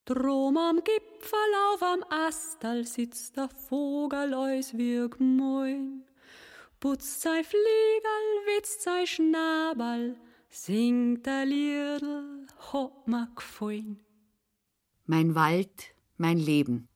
Drum am Gipfel auf am Astal sitzt der Vogel eus wie gmoin. Putzt sei Fliegerl, witzt sei Schnabel, singt der Liedl, hat mir gefallen. Mein Wald, mein Leben.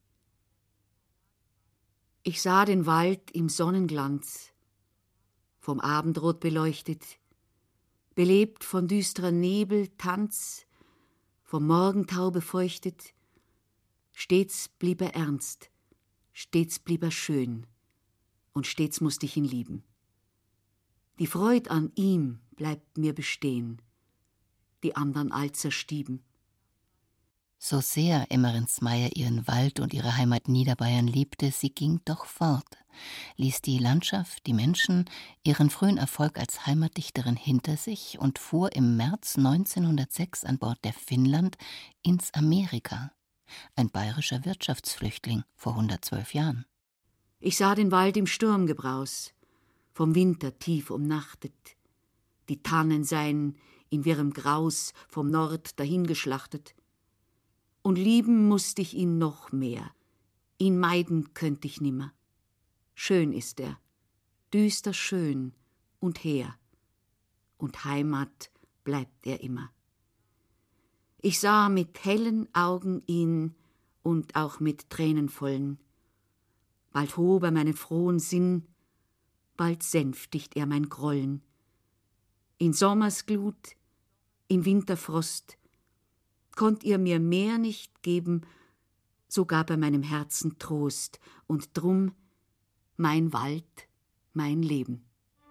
Ich sah den Wald im Sonnenglanz, vom Abendrot beleuchtet, belebt von düsterer Nebel, Tanz, vom Morgentau befeuchtet. Stets blieb er ernst, stets blieb er schön, und stets musste ich ihn lieben. Die Freud an ihm bleibt mir bestehen, die andern all zerstieben. So sehr Emmerensmeyer ihren Wald und ihre Heimat Niederbayern liebte, sie ging doch fort, ließ die Landschaft, die Menschen, ihren frühen Erfolg als Heimatdichterin hinter sich und fuhr im März 1906 an Bord der Finnland ins Amerika, ein bayerischer Wirtschaftsflüchtling vor 112 Jahren. Ich sah den Wald im Sturmgebraus, vom Winter tief umnachtet. Die Tannen seien in wirrem Graus vom Nord dahingeschlachtet. Und lieben mußt ich ihn noch mehr, ihn meiden könnt ich nimmer. Schön ist er, düster schön und hehr, und Heimat bleibt er immer. Ich sah mit hellen Augen ihn und auch mit tränenvollen. Bald hob er meinen frohen Sinn, bald sänftigt er mein Grollen. In Sommersglut, in Winterfrost, konnt ihr mir mehr nicht geben, so gab er meinem Herzen Trost, und drum mein Wald, mein Leben.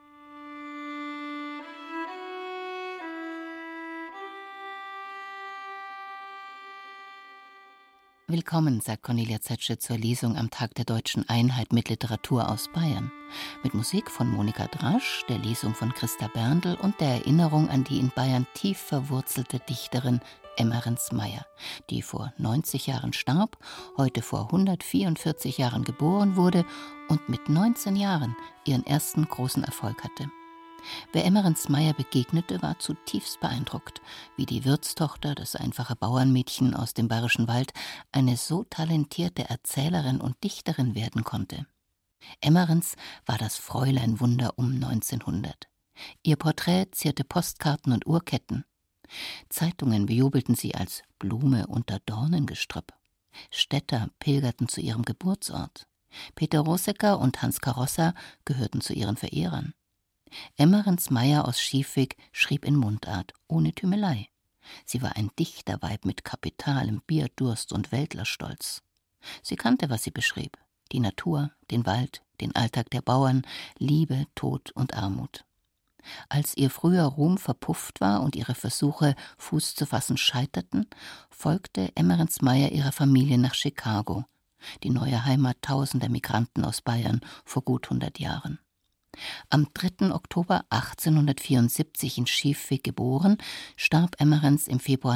Willkommen, sagt Cornelia Zetsche zur Lesung am Tag der Deutschen Einheit mit Literatur aus Bayern. Mit Musik von Monika Drasch, der Lesung von Christa Berndl und der Erinnerung an die in Bayern tief verwurzelte Dichterin Emmerensmeyer, die vor 90 Jahren starb, heute vor 144 Jahren geboren wurde und mit 19 Jahren ihren ersten großen Erfolg hatte. Wer Emmerensmeyer begegnete, war zutiefst beeindruckt, wie die Wirtstochter, das einfache Bauernmädchen aus dem bayerischen Wald, eine so talentierte Erzählerin und Dichterin werden konnte. Emmerens war das Fräuleinwunder um 1900. Ihr Porträt zierte Postkarten und Uhrketten. Zeitungen bejubelten sie als Blume unter Dornengestrüpp. Städter pilgerten zu ihrem Geburtsort. Peter Rosegger und Hans Karossa gehörten zu ihren Verehrern. Emmerensmeyer aus Schiefweg schrieb in Mundart, ohne Tümelei. Sie war ein Dichterweib mit kapitalem Bierdurst und Weltlerstolz. Sie kannte, was sie beschrieb: die Natur, den Wald, den Alltag der Bauern, Liebe, Tod und Armut. Als ihr früher Ruhm verpufft war und ihre Versuche, Fuß zu fassen, scheiterten, folgte Emmerensmeyer ihrer Familie nach Chicago, die neue Heimat tausender Migranten aus Bayern vor gut 100 Jahren. Am 3. Oktober 1874 in Schiefweg geboren, starb Emmerens im Februar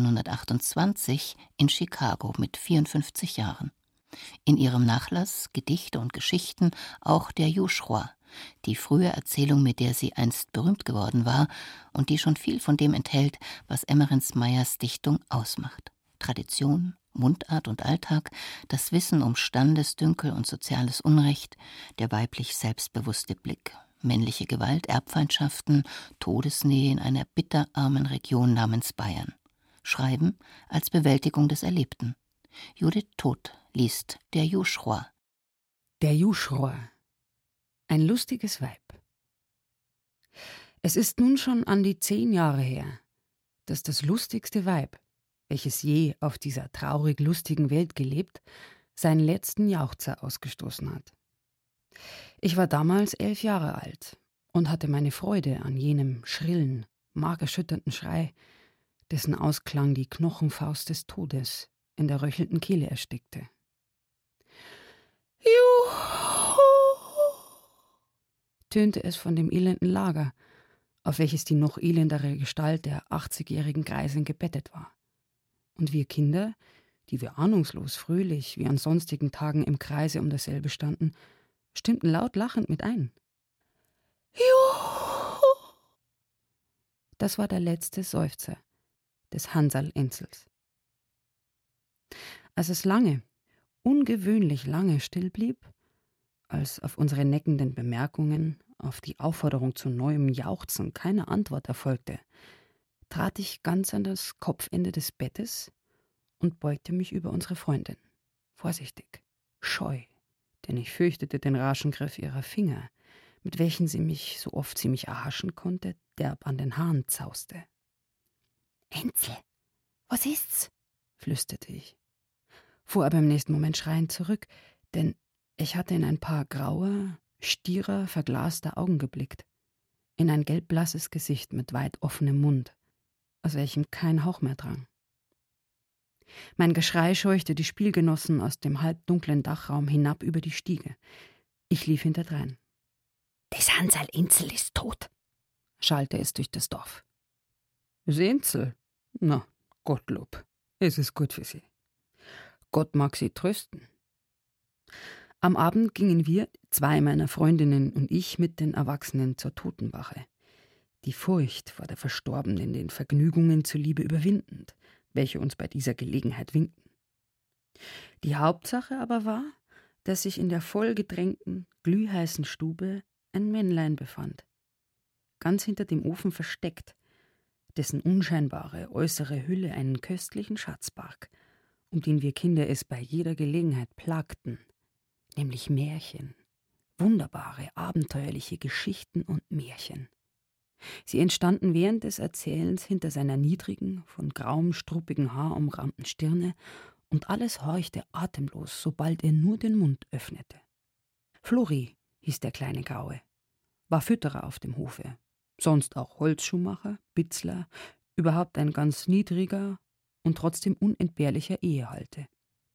1928 in Chicago mit 54 Jahren. In ihrem Nachlass Gedichte und Geschichten auch der Juschroa, die frühe Erzählung, mit der sie einst berühmt geworden war und die schon viel von dem enthält, was Emmerensmeyers Dichtung ausmacht: Tradition, Mundart und Alltag, das Wissen um Standesdünkel und soziales Unrecht, der weiblich selbstbewusste Blick, männliche Gewalt, Erbfeindschaften, Todesnähe in einer bitterarmen Region namens Bayern. Schreiben als Bewältigung des Erlebten. Judith Todt liest Der Juschroa. Der Juschroa. Ein lustiges Weib. Es ist nun schon an die 10 Jahre her, dass das lustigste Weib, welches je auf dieser traurig lustigen Welt gelebt, seinen letzten Jauchzer ausgestoßen hat. Ich war damals 11 Jahre alt und hatte meine Freude an jenem schrillen, markerschütternden Schrei, dessen Ausklang die Knochenfaust des Todes in der röchelnden Kehle erstickte. Juhu! Tönte es von dem elenden Lager, auf welches die noch elendere Gestalt der 80-jährigen Greisin gebettet war. Und wir Kinder, die wir ahnungslos fröhlich wie an sonstigen Tagen im Kreise um dasselbe standen, stimmten laut lachend mit ein. Juhu! Das war der letzte Seufzer des Hansal Enzels. Als es lange, ungewöhnlich lange still blieb, als auf unsere neckenden Bemerkungen, auf die Aufforderung zu neuem Jauchzen keine Antwort erfolgte, trat ich ganz an das Kopfende des Bettes und beugte mich über unsere Freundin, vorsichtig, scheu, denn ich fürchtete den raschen Griff ihrer Finger, mit welchen sie mich, so oft sie mich erhaschen konnte, derb an den Haaren zauste. »Enzel, was ist's?« flüsterte ich, fuhr aber im nächsten Moment schreiend zurück, denn ich hatte in ein paar graue, stierer, verglaster Augen geblickt, in ein gelbblasses Gesicht mit weit offenem Mund, aus welchem kein Hauch mehr drang. Mein Geschrei scheuchte die Spielgenossen aus dem halbdunklen Dachraum hinab über die Stiege. Ich lief hinterdrein. »Das Hansal Enzel ist tot«, schallte es durch das Dorf. »Das Enzel? Na, Gottlob, es ist gut für Sie. Gott mag Sie trösten.« Am Abend gingen wir, 2 meiner Freundinnen und ich, mit den Erwachsenen zur Totenwache. Die Furcht vor der Verstorbenen den Vergnügungen zuliebe überwindend, welche uns bei dieser Gelegenheit winkten. Die Hauptsache aber war, dass sich in der vollgedrängten, glühheißen Stube ein Männlein befand, ganz hinter dem Ofen versteckt, dessen unscheinbare äußere Hülle einen köstlichen Schatz barg, um den wir Kinder es bei jeder Gelegenheit plagten, nämlich Märchen, wunderbare, abenteuerliche Geschichten und Märchen. Sie entstanden während des Erzählens hinter seiner niedrigen, von grauem, struppigen Haar umrahmten Stirne, und alles horchte atemlos, sobald er nur den Mund öffnete. Flori hieß der kleine Graue, war Fütterer auf dem Hofe, sonst auch Holzschuhmacher, Bitzler, überhaupt ein ganz niedriger und trotzdem unentbehrlicher Ehehalte.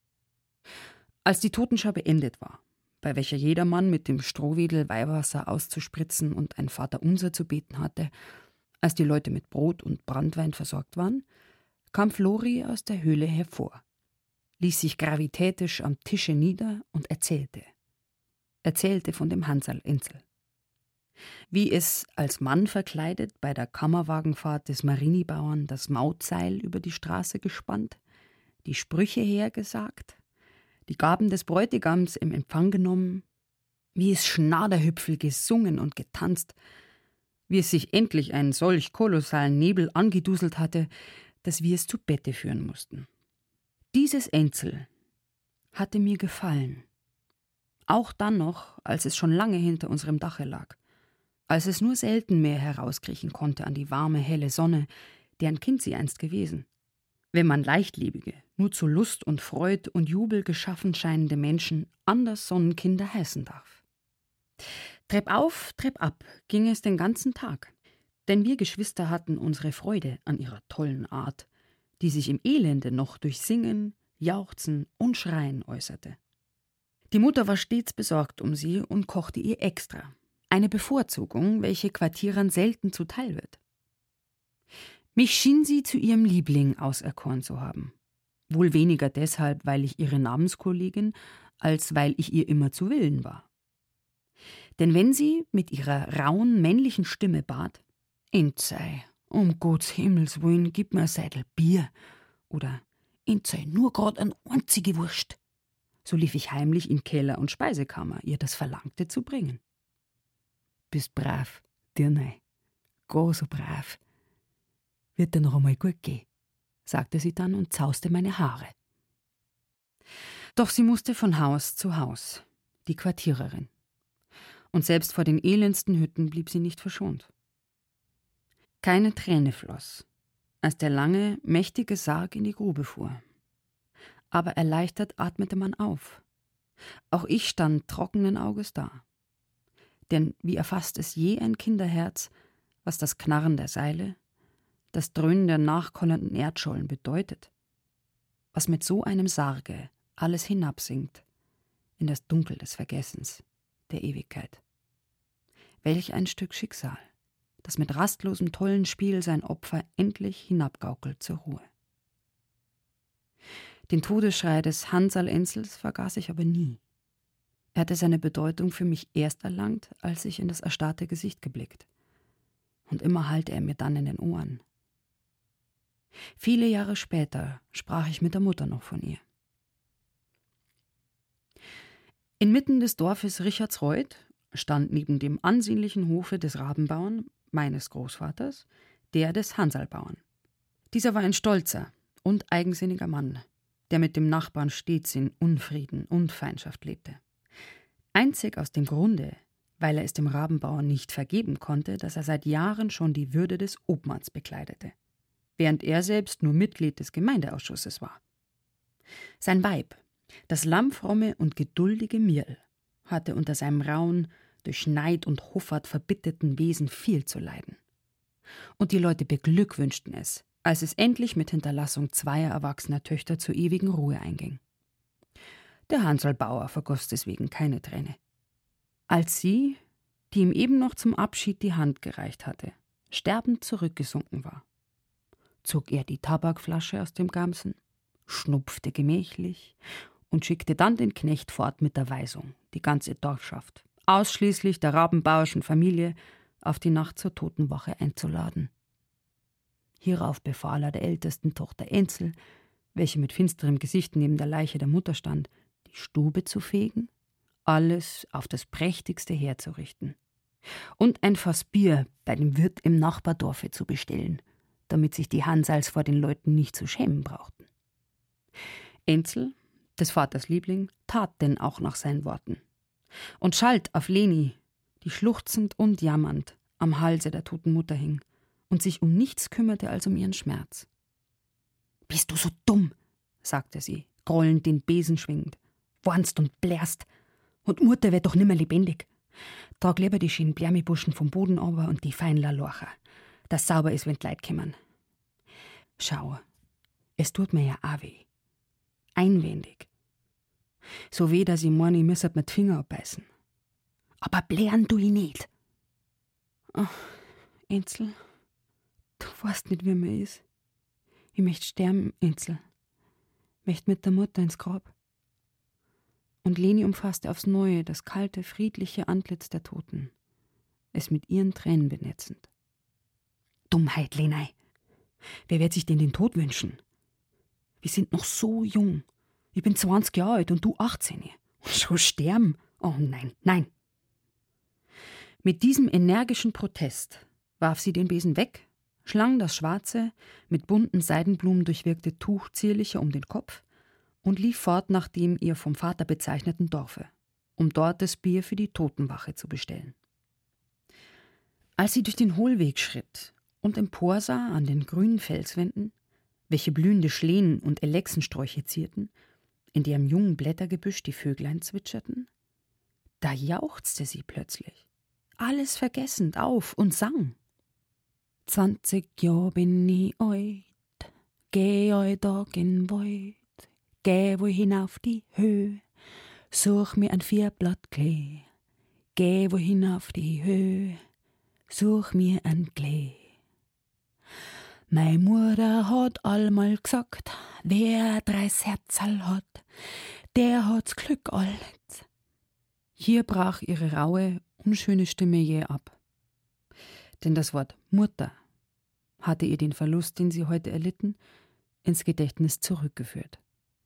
Als die Totenschau beendet war, bei welcher jedermann mit dem Strohwedel Weihwasser auszuspritzen und ein Vaterunser zu beten hatte, als die Leute mit Brot und Branntwein versorgt waren, kam Flori aus der Höhle hervor, ließ sich gravitätisch am Tische nieder und erzählte von dem Hansal Enzel. Wie es als Mann verkleidet bei der Kammerwagenfahrt des Marinibauern das Mautseil über die Straße gespannt, die Sprüche hergesagt, die Gaben des Bräutigams im Empfang genommen, wie es Schnaderhüpfel gesungen und getanzt, wie es sich endlich einen solch kolossalen Nebel angeduselt hatte, dass wir es zu Bette führen mussten. Dieses Enzel hatte mir gefallen, auch dann noch, als es schon lange hinter unserem Dache lag, als es nur selten mehr herauskriechen konnte an die warme, helle Sonne, deren Kind sie einst gewesen. Wenn man leichtlebige, nur zu Lust und Freud und Jubel geschaffen scheinende Menschen anders Sonnenkinder heißen darf. Treppauf, treppab ging es den ganzen Tag, denn wir Geschwister hatten unsere Freude an ihrer tollen Art, die sich im Elende noch durch Singen, Jauchzen und Schreien äußerte. Die Mutter war stets besorgt um sie und kochte ihr extra, eine Bevorzugung, welche Quartierern selten zuteil wird. Mich schien sie zu ihrem Liebling auserkoren zu haben, wohl weniger deshalb, weil ich ihre Namenskollegin, als weil ich ihr immer zu Willen war. Denn wenn sie mit ihrer rauen, männlichen Stimme bat, »Entzei, um Gottes Himmels Willen, gib mir ein Seidel Bier« oder »Entzei, nur grad ein einzige Wurst«, so lief ich heimlich in Keller und Speisekammer, ihr das Verlangte zu bringen. »Bist brav, Dirnei, go so brav. Wird dir noch einmal gut gehen«, sagte sie dann und zauste meine Haare. Doch sie musste von Haus zu Haus, die Quartiererin. Und selbst vor den elendsten Hütten blieb sie nicht verschont. Keine Träne floss, als der lange, mächtige Sarg in die Grube fuhr. Aber erleichtert atmete man auf. Auch ich stand trockenen Auges da. Denn wie erfasst es je ein Kinderherz, was das Knarren der Seile, das Dröhnen der nachkollernden Erdschollen bedeutet, was mit so einem Sarge alles hinabsinkt in das Dunkel des Vergessens, der Ewigkeit. Welch ein Stück Schicksal, das mit rastlosem tollen Spiel sein Opfer endlich hinabgaukelt zur Ruhe. Den Todesschrei des Hansal Enzels vergaß ich aber nie. Er hatte seine Bedeutung für mich erst erlangt, als ich in das erstarrte Gesicht geblickt. Und immer hallte er mir dann in den Ohren. Viele Jahre später sprach ich mit der Mutter noch von ihr. Inmitten des Dorfes Richardsreuth stand neben dem ansehnlichen Hofe des Rabenbauern, meines Großvaters, der des Hansalbauern. Dieser war ein stolzer und eigensinniger Mann, der mit dem Nachbarn stets in Unfrieden und Feindschaft lebte. Einzig aus dem Grunde, weil er es dem Rabenbauer nicht vergeben konnte, dass er seit Jahren schon die Würde des Obmanns bekleidete, während er selbst nur Mitglied des Gemeindeausschusses war. Sein Weib, das lammfromme und geduldige Mirl, hatte unter seinem rauen, durch Neid und Hoffart verbitterten Wesen viel zu leiden. Und die Leute beglückwünschten es, als es endlich mit Hinterlassung 2 erwachsener Töchter zur ewigen Ruhe einging. Der Hansalbauer vergoss deswegen keine Träne. Als sie, die ihm eben noch zum Abschied die Hand gereicht hatte, sterbend zurückgesunken war, zog er die Tabakflasche aus dem Gamsen, schnupfte gemächlich und schickte dann den Knecht fort mit der Weisung, die ganze Dorfschaft, ausschließlich der rabenbauerschen Familie, auf die Nacht zur Totenwache einzuladen. Hierauf befahl er der ältesten Tochter Ensel, welche mit finsterem Gesicht neben der Leiche der Mutter stand, die Stube zu fegen, alles auf das Prächtigste herzurichten und ein Fass Bier bei dem Wirt im Nachbardorfe zu bestellen, damit sich die Hansals vor den Leuten nicht zu schämen brauchten. Ensel, des Vaters Liebling, tat denn auch nach seinen Worten und schalt auf Leni, die schluchzend und jammernd am Halse der toten Mutter hing und sich um nichts kümmerte als um ihren Schmerz. »Bist du so dumm?« sagte sie, grollend den Besen schwingend. »Warnst und blärst. Und Mutter wird doch nimmer lebendig. Trag lieber die schönen Blärmibuschen vom Boden runter und die feinen Lalorcher, dass sauber ist, wenn die Leute kommen. Schau, es tut mir ja auch weh. Einwendig. So weh, dass ich meine, ich müsste mir die Finger abbeißen. Aber blären tu ich nicht.« »Ach, Ensel, du weißt nicht, wie mir ist. Ich möchte sterben, Ensel. Möchte mit der Mutter ins Grab.« Und Leni umfasste aufs Neue das kalte, friedliche Antlitz der Toten, es mit ihren Tränen benetzend. »Dummheit, Lenei. Wer wird sich denn den Tod wünschen? Wir sind noch so jung. Ich bin 20 Jahre alt und du 18. Und schon sterben? Oh nein, nein.« Mit diesem energischen Protest warf sie den Besen weg, schlang das schwarze, mit bunten Seidenblumen durchwirkte Tuch zierlicher um den Kopf und lief fort nach dem ihr vom Vater bezeichneten Dorfe, um dort das Bier für die Totenwache zu bestellen. Als sie durch den Hohlweg schritt und emporsah an den grünen Felswänden, welche blühende Schlehen und Elechsensträuche zierten, in deren jungen Blättergebüsch die Vöglein zwitscherten, da jauchzte sie plötzlich, alles vergessend, auf und sang. 20 Jahr bin ich alt, geh all Tag in Wald, geh wohin auf die Höhe, such mir ein Vierblatt Klee, geh wohin auf die Höhe, such mir ein Klee. Mei Mutter hat allmal gesagt, wer 3 Herzl hat, der hat's Glück alt. Hier brach ihre raue, unschöne Stimme jäh ab. Denn das Wort Mutter hatte ihr den Verlust, den sie heute erlitten, ins Gedächtnis zurückgeführt.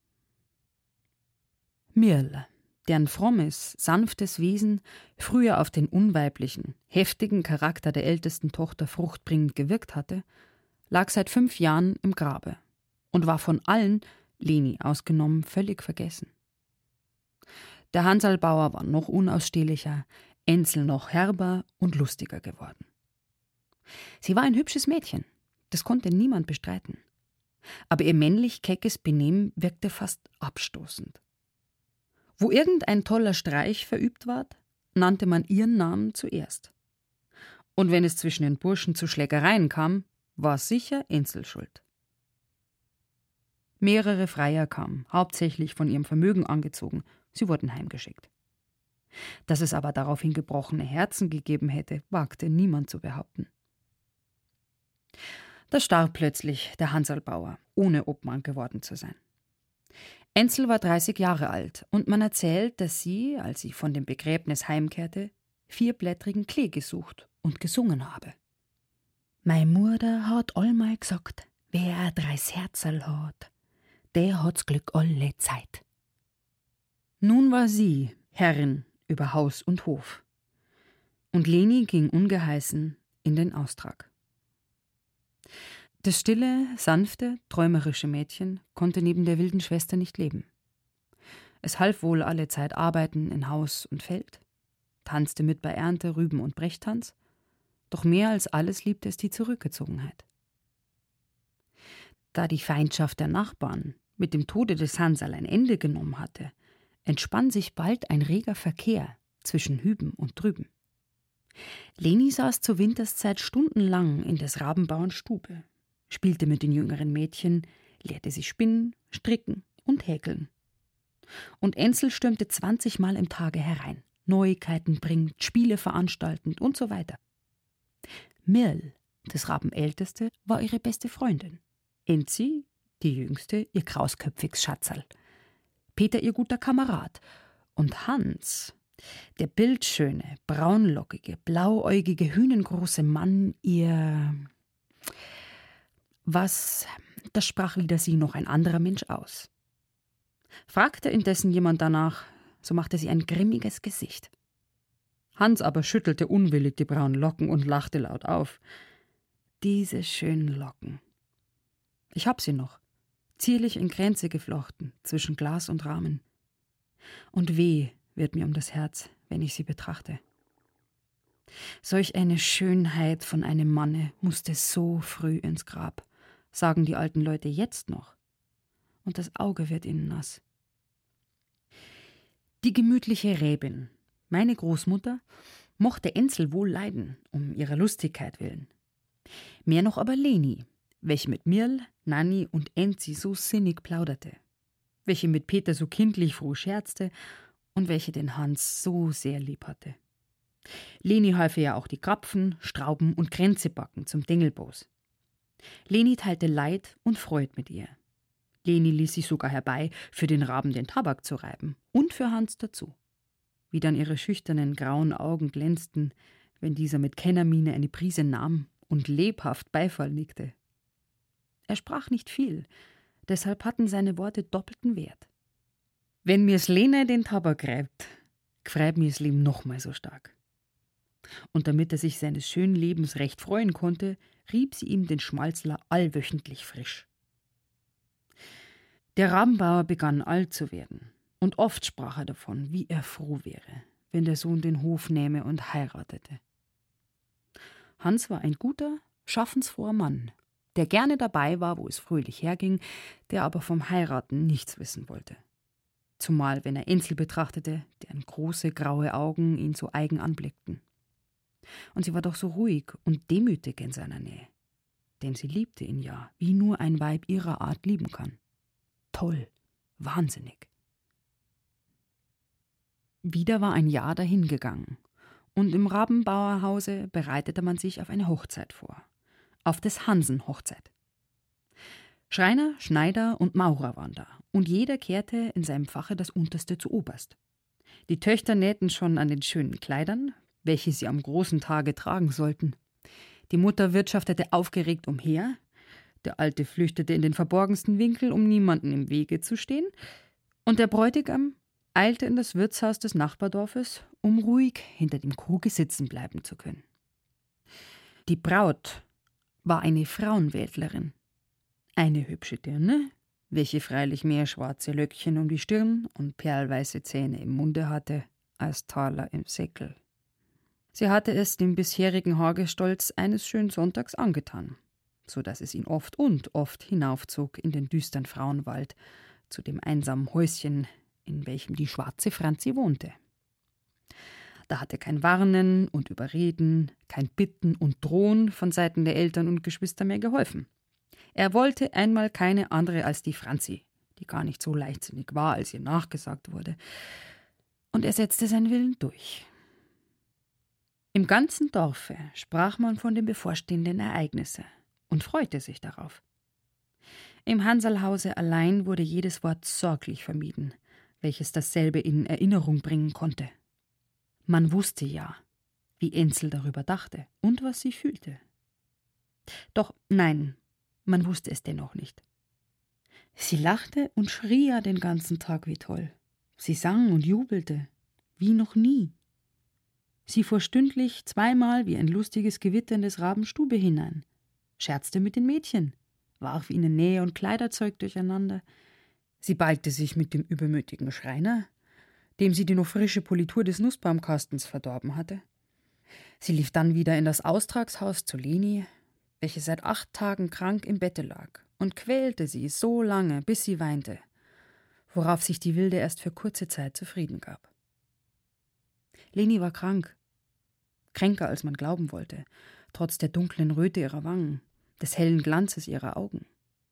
Mirl, deren frommes, sanftes Wesen früher auf den unweiblichen, heftigen Charakter der ältesten Tochter fruchtbringend gewirkt hatte, lag seit 5 Jahren im Grabe und war von allen, Leni ausgenommen, völlig vergessen. Der Hansalbauer war noch unausstehlicher, Ensel noch herber und lustiger geworden. Sie war ein hübsches Mädchen, das konnte niemand bestreiten. Aber ihr männlich-keckes Benehmen wirkte fast abstoßend. Wo irgendein toller Streich verübt ward, nannte man ihren Namen zuerst. Und wenn es zwischen den Burschen zu Schlägereien kam, war sicher Ensel schuld. Mehrere Freier kamen, hauptsächlich von ihrem Vermögen angezogen, sie wurden heimgeschickt. Dass es aber daraufhin gebrochene Herzen gegeben hätte, wagte niemand zu behaupten. Da starb plötzlich der Hansalbauer, ohne Obmann geworden zu sein. Ensel war 30 Jahre alt und man erzählt, dass sie, als sie von dem Begräbnis heimkehrte, 4-blättrigen Klee gesucht und gesungen habe. Mei Mutter hat allmal gesagt, wer 3 Herzl hat, der hat's Glück alle Zeit. Nun war sie, Herrin über Haus und Hof. Und Leni ging ungeheißen in den Austrag. Das stille, sanfte, träumerische Mädchen konnte neben der wilden Schwester nicht leben. Es half wohl alle Zeit arbeiten in Haus und Feld, tanzte mit bei Ernte, Rüben- und Brechtanz, doch mehr als alles liebte es die Zurückgezogenheit. Da die Feindschaft der Nachbarn mit dem Tode des Hansal ein Ende genommen hatte, entspann sich bald ein reger Verkehr zwischen hüben und drüben. Leni saß zur Winterszeit stundenlang in des Rabenbauern Stube, spielte mit den jüngeren Mädchen, lehrte sie spinnen, stricken und häkeln. Und Ensel stürmte 20-mal im Tage herein, Neuigkeiten bringend, Spiele veranstaltend und so weiter. Mirl, des Rabenälteste, war ihre beste Freundin. Enzi, die Jüngste, ihr krausköpfiges Schatzerl. Peter ihr guter Kamerad. Und Hans, der bildschöne, braunlockige, blauäugige, hünengroße Mann, ihr... Was, das sprach wider sie noch ein anderer Mensch aus. Fragte indessen jemand danach, so machte sie ein grimmiges Gesicht. Hans aber schüttelte unwillig die braunen Locken und lachte laut auf. Diese schönen Locken. Ich hab sie noch, zierlich in Kränze geflochten, zwischen Glas und Rahmen. Und weh wird mir um das Herz, wenn ich sie betrachte. Solch eine Schönheit von einem Manne musste so früh ins Grab, sagen die alten Leute jetzt noch. Und das Auge wird ihnen nass. Die gemütliche Räbin, meine Großmutter, mochte Ensel wohl leiden, um ihrer Lustigkeit willen. Mehr noch aber Leni, welche mit Mirl, Nanni und Enzi so sinnig plauderte, welche mit Peter so kindlich froh scherzte und welche den Hans so sehr lieb hatte. Leni half ja auch die Krapfen, Strauben und Kränze backen zum Dengelbos. Leni teilte Leid und Freud mit ihr. Leni ließ sich sogar herbei, für den Raben den Tabak zu reiben und für Hans dazu. Wie dann ihre schüchternen grauen Augen glänzten, wenn dieser mit Kennermiene eine Prise nahm und lebhaft Beifall nickte. Er sprach nicht viel, deshalb hatten seine Worte doppelten Wert. Wenn mir's Lene den Tabak reibt, gfreut mir's Leben nochmal so stark. Und damit er sich seines schönen Lebens recht freuen konnte, rieb sie ihm den Schmalzler allwöchentlich frisch. Der Rabenbauer begann alt zu werden, und oft sprach er davon, wie er froh wäre, wenn der Sohn den Hof nähme und heiratete. Hans war ein guter, schaffensfroher Mann, der gerne dabei war, wo es fröhlich herging, der aber vom Heiraten nichts wissen wollte. Zumal, wenn er Ensel betrachtete, deren große, graue Augen ihn so eigen anblickten. Und sie war doch so ruhig und demütig in seiner Nähe. Denn sie liebte ihn ja, wie nur ein Weib ihrer Art lieben kann. Toll, wahnsinnig. Wieder war ein Jahr dahingegangen, und im Rabenbauerhause bereitete man sich auf eine Hochzeit vor. Auf des Hansen Hochzeit. Schreiner, Schneider und Maurer waren da, und jeder kehrte in seinem Fache das Unterste zu Oberst. Die Töchter nähten schon an den schönen Kleidern, welche sie am großen Tage tragen sollten. Die Mutter wirtschaftete aufgeregt umher, der Alte flüchtete in den verborgensten Winkel, um niemanden im Wege zu stehen, und der Bräutigam eilte in das Wirtshaus des Nachbardorfes, um ruhig hinter dem Kruge sitzen bleiben zu können. Die Braut war eine Frauenwäldlerin, eine hübsche Dirne, welche freilich mehr schwarze Löckchen um die Stirn und perlweiße Zähne im Munde hatte, als Taler im Säckel. Sie hatte es dem bisherigen Hagestolz eines schönen Sonntags angetan, so dass es ihn oft und oft hinaufzog in den düstern Frauenwald, zu dem einsamen Häuschen, in welchem die schwarze Franzi wohnte. Da hatte kein Warnen und Überreden, kein Bitten und Drohen von Seiten der Eltern und Geschwister mehr geholfen. Er wollte einmal keine andere als die Franzi, die gar nicht so leichtsinnig war, als ihr nachgesagt wurde. Und er setzte seinen Willen durch. Im ganzen Dorfe sprach man von den bevorstehenden Ereignisse und freute sich darauf. Im Hansalhause allein wurde jedes Wort sorglich vermieden, welches dasselbe in Erinnerung bringen konnte. Man wusste ja, wie Ensel darüber dachte und was sie fühlte. Doch nein, man wusste es dennoch nicht. Sie lachte und schrie ja den ganzen Tag wie toll. Sie sang und jubelte. wie noch nie. Sie fuhr stündlich zweimal wie ein lustiges Gewitter in des Raben Stube hinein, scherzte mit den Mädchen, warf ihnen Nähe und Kleiderzeug durcheinander. Sie balgte sich mit dem übermütigen Schreiner, dem sie die noch frische Politur des Nussbaumkastens verdorben hatte. Sie lief dann wieder in das Austragshaus zu Leni, welche seit 8 Tagen krank im Bette lag, und quälte sie so lange, bis sie weinte, worauf sich die Wilde erst für kurze Zeit zufrieden gab. Leni war krank, kränker als man glauben wollte, trotz der dunklen Röte ihrer Wangen, des hellen Glanzes ihrer Augen.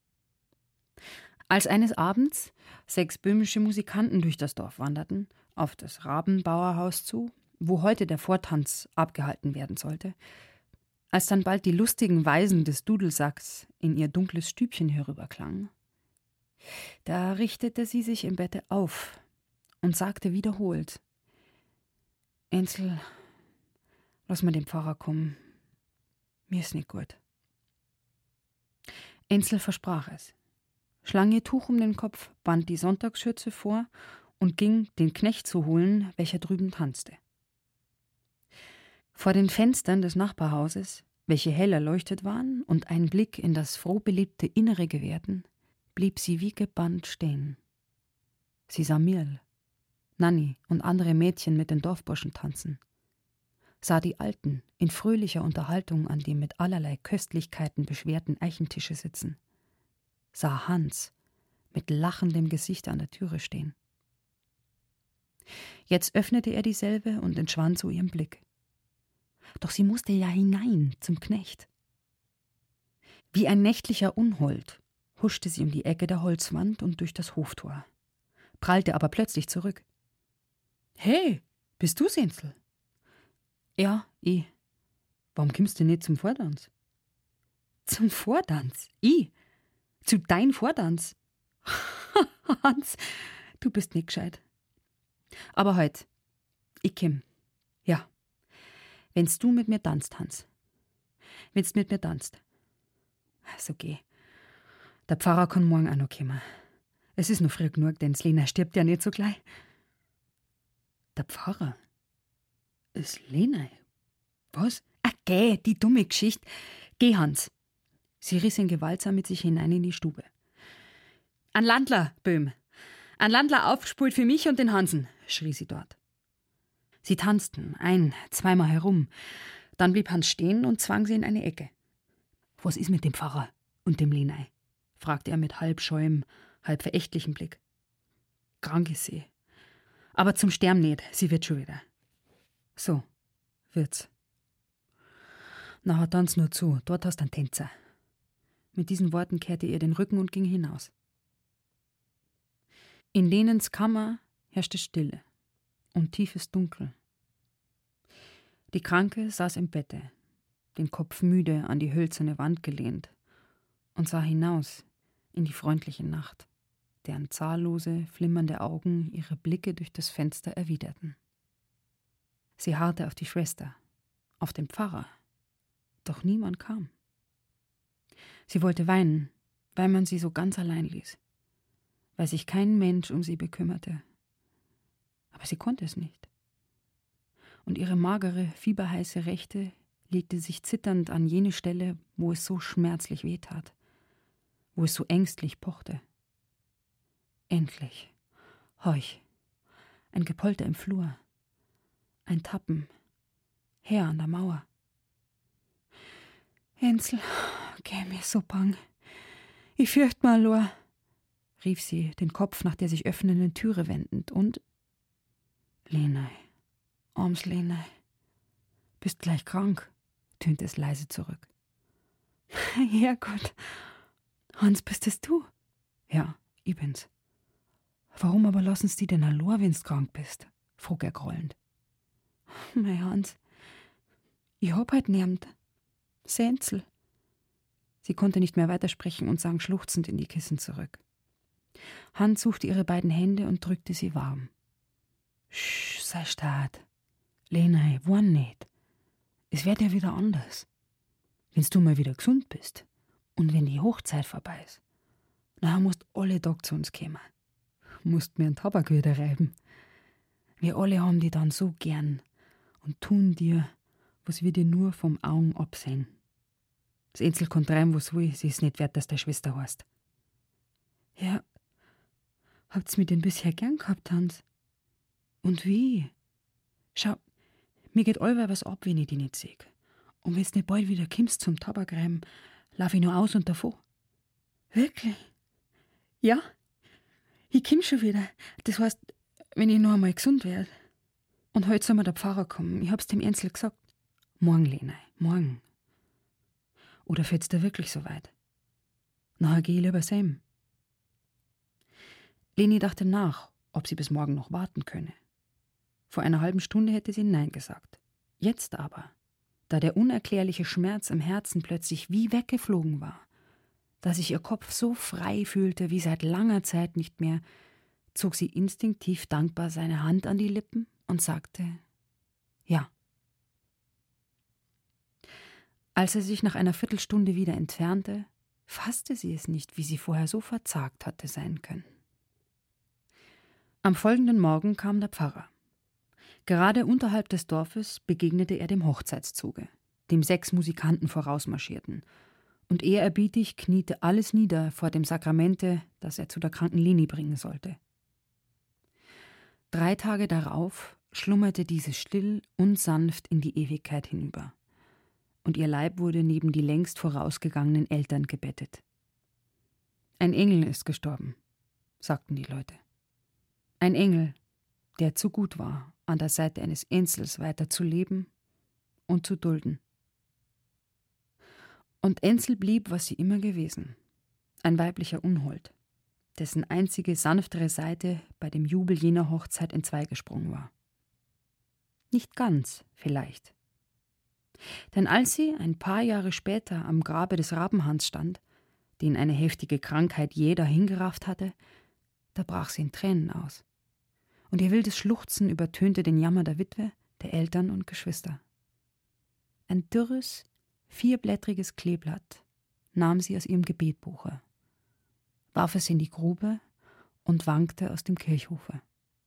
Als eines Abends 6 böhmische Musikanten durch das Dorf wanderten, auf das Rabenbauerhaus zu, wo heute der Vortanz abgehalten werden sollte, als dann bald die lustigen Weisen des Dudelsacks in ihr dunkles Stübchen herüberklangen, da richtete sie sich im Bette auf und sagte wiederholt: »Ensel, lass mir den Pfarrer kommen. Mir ist nicht gut.« Ensel versprach es, schlang ihr Tuch um den Kopf, band die Sonntagsschürze vor und ging, den Knecht zu holen, welcher drüben tanzte. Vor den Fenstern des Nachbarhauses, welche hell erleuchtet waren und einen Blick in das frohbelebte Innere gewährten, blieb sie wie gebannt stehen. Sie sah Mirl, Nanni und andere Mädchen mit den Dorfburschen tanzen, sah die Alten in fröhlicher Unterhaltung an dem mit allerlei Köstlichkeiten beschwerten Eichentische sitzen, sah Hans mit lachendem Gesicht an der Türe stehen. Jetzt öffnete er dieselbe und entschwand zu ihrem Blick. Doch sie musste ja hinein zum Knecht. Wie ein nächtlicher Unhold huschte sie um die Ecke der Holzwand und durch das Hoftor, prallte aber plötzlich zurück. »Hey, bist du's, Ensel?« »Ja, ich. Warum kommst du nicht zum Vortanz?« »Zum Vortanz? Ich? Zu dein Vortanz?« »Hans, du bist nicht gescheit. Aber heut, ich komm. Ja. Wenn's du mit mir tanzt, Hans. Wenn's mit mir tanzt. So geh. Der Pfarrer kann morgen auch noch kommen. Es ist noch früh genug, denn Lena stirbt ja nicht so gleich.« »Der Pfarrer? Ist Lena? Was? Ach, geh, die dumme Geschichte. Geh, Hans.« Sie riss ihn gewaltsam mit sich hinein in die Stube. »Ein Landler, Böhm. Ein Landler aufgespult für mich und den Hansen«, schrie sie dort. Sie tanzten 2-mal herum. Dann blieb Hans stehen und zwang sie in eine Ecke. »Was ist mit dem Pfarrer und dem Lenei?« fragte er mit halb scheuem, halb verächtlichem Blick. »Krank ist sie. Aber zum Sterben nicht, sie wird schon wieder.« »So, wird's. Na, tanz nur zu, dort hast du einen Tänzer.« Mit diesen Worten kehrte er den Rücken und ging hinaus. In Lenens Kammer herrschte Stille und tiefes Dunkel. Die Kranke saß im Bette, den Kopf müde an die hölzerne Wand gelehnt, und sah hinaus in die freundliche Nacht, deren zahllose, flimmernde Augen ihre Blicke durch das Fenster erwiderten. Sie harrte auf die Schwester, auf den Pfarrer, doch niemand kam. Sie wollte weinen, weil man sie so ganz allein ließ, weil sich kein Mensch um sie bekümmerte. Aber sie konnte es nicht. Und ihre magere, fieberheiße Rechte legte sich zitternd an jene Stelle, wo es so schmerzlich wehtat, wo es so ängstlich pochte. Endlich, horch, ein Gepolter im Flur, ein Tappen, her an der Mauer. »Ensel, geh mir so bang. Ich fürcht mal, Lor«, rief sie, den Kopf nach der sich öffnenden Türe wendend, und »Lenei, arms Lenei, bist gleich krank«, tönte es leise zurück. »Herrgott, Hans, bist es du?« »Ja, ich bin's.« »Warum aber lassen's die denn allein, wenn's krank bist?« frug er grollend. »Mei Hans, ich hab halt niemand. Sensel.« Sie konnte nicht mehr weitersprechen und sank schluchzend in die Kissen zurück. Hans suchte ihre beiden Hände und drückte sie warm. »Sch, sei stark. Lenei, warn nicht. Es wird ja wieder anders. Wenn's du mal wieder gesund bist und wenn die Hochzeit vorbei ist, na musst alle Tag zu uns kommen. Musst mir einen Tabak wieder reiben. Wir alle haben die dann so gern und tun dir, was wir dir nur vom Augen absehen. Das Ensel kann treiben, was will, sie ist nicht wert, dass der Schwester heißt. Ja, habt's mich denn bisher gern gehabt, Hans? Und wie? Schau, mir geht allweil was ab, wenn ich die nicht sehe. Und wenn's nicht bald wieder kommst zum Tabakreiben, lauf ich nur aus und davon. Wirklich? Ja, ich komm schon wieder. Das heißt, wenn ich noch einmal gesund werde. Und heute soll mir der Pfarrer kommen. Ich hab's dem Ensel gesagt. Morgen, Lena, morgen. Oder fällt's dir wirklich so weit? Nachher geh ich lieber heim. Leni dachte nach, ob sie bis morgen noch warten könne. Vor einer halben Stunde hätte sie Nein gesagt. Jetzt aber, da der unerklärliche Schmerz im Herzen plötzlich wie weggeflogen war, da sich ihr Kopf so frei fühlte wie seit langer Zeit nicht mehr, zog sie instinktiv dankbar seine Hand an die Lippen und sagte Ja. Als er sich nach einer Viertelstunde wieder entfernte, fasste sie es nicht, wie sie vorher so verzagt hatte sein können. Am folgenden Morgen kam der Pfarrer. Gerade unterhalb des Dorfes begegnete er dem Hochzeitszuge, dem 6 Musikanten vorausmarschierten, und ehrerbietig kniete alles nieder vor dem Sakramente, das er zu der kranken Leni bringen sollte. 3 Tage darauf schlummerte diese still und sanft in die Ewigkeit hinüber, und ihr Leib wurde neben die längst vorausgegangenen Eltern gebettet. Ein Engel ist gestorben, sagten die Leute. Ein Engel, der zu gut war, an der Seite eines Ensels weiter zu leben und zu dulden. Und Ensel blieb, was sie immer gewesen, ein weiblicher Unhold, dessen einzige sanftere Seite bei dem Jubel jener Hochzeit entzweigesprungen war. Nicht ganz, vielleicht. Denn als sie ein paar Jahre später am Grabe des Rabenhans stand, den eine heftige Krankheit jeder hingerafft hatte, da brach sie in Tränen aus. Und ihr wildes Schluchzen übertönte den Jammer der Witwe, der Eltern und Geschwister. Ein dürres, 4-blättriges Kleeblatt nahm sie aus ihrem Gebetbuche, warf es in die Grube und wankte aus dem Kirchhofe.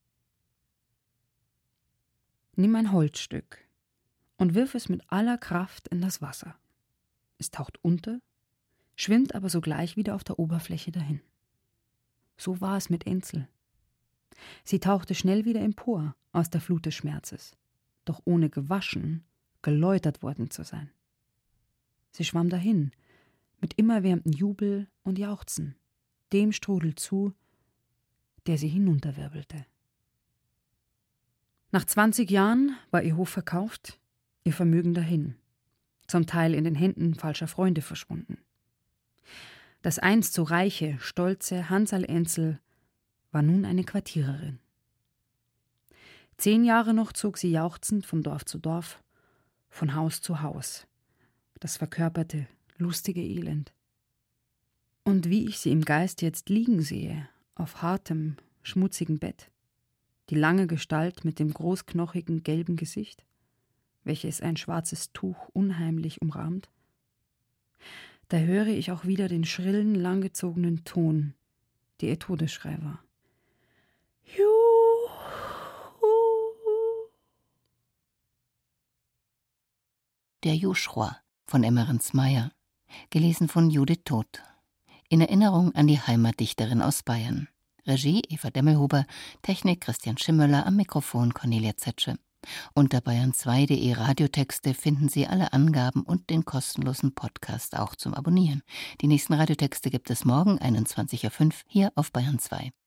Nimm ein Holzstück und wirf es mit aller Kraft in das Wasser. Es taucht unter, schwimmt aber sogleich wieder auf der Oberfläche dahin. So war es mit Ensel. Sie tauchte schnell wieder empor aus der Flut des Schmerzes, doch ohne gewaschen, geläutert worden zu sein. Sie schwamm dahin, mit immerwährendem Jubel und Jauchzen, dem Strudel zu, der sie hinunterwirbelte. Nach 20 Jahren war ihr Hof verkauft, ihr Vermögen dahin, zum Teil in den Händen falscher Freunde verschwunden. Das einst so reiche, stolze Hansl Ensel war nun eine Quartiererin. 10 Jahre noch zog sie jauchzend von Dorf zu Dorf, von Haus zu Haus, das verkörperte, lustige Elend. Und wie ich sie im Geist jetzt liegen sehe, auf hartem, schmutzigen Bett, die lange Gestalt mit dem großknochigen, gelben Gesicht, welches ein schwarzes Tuch unheimlich umrahmt, da höre ich auch wieder den schrillen, langgezogenen Ton, der ihr Todesschrei war. Juhu. Der Joschua von Emmerens Meyer, gelesen von Judith Todt. In Erinnerung an die Heimatdichterin aus Bayern. Regie Eva Demmelhuber, Technik Christian Schimmöller, am Mikrofon Cornelia Zetsche. Unter bayern2.de Radiotexte finden Sie alle Angaben und den kostenlosen Podcast auch zum Abonnieren. Die nächsten Radiotexte gibt es morgen 21.05 Uhr hier auf Bayern 2.